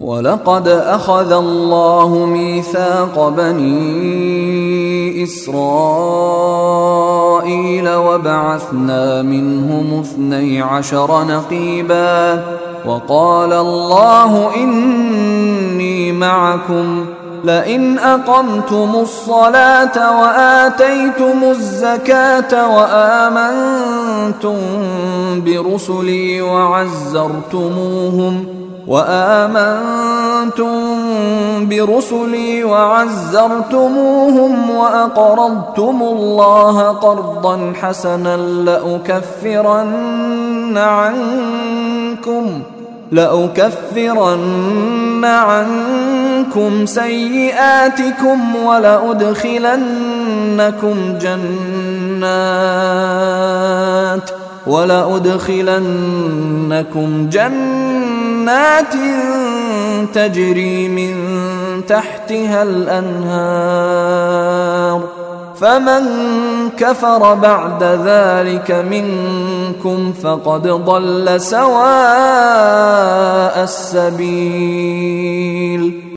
ولقد أخذ الله ميثاق بني إسرائيل وبعثنا منهم 12 نقيبا وقال الله إني معكم لئن أقمتم الصلاة وآتيتم الزكاة وآمنتم برسلي وعزرتموهم وأقرضتم الله قرضا حسنا لأكفرن عنكم سيئاتكم ولأدخلنكم جنات تجري من تحتها الأنهار فمن كفر بعد ذلك منكم فقد ضل سواء السبيل.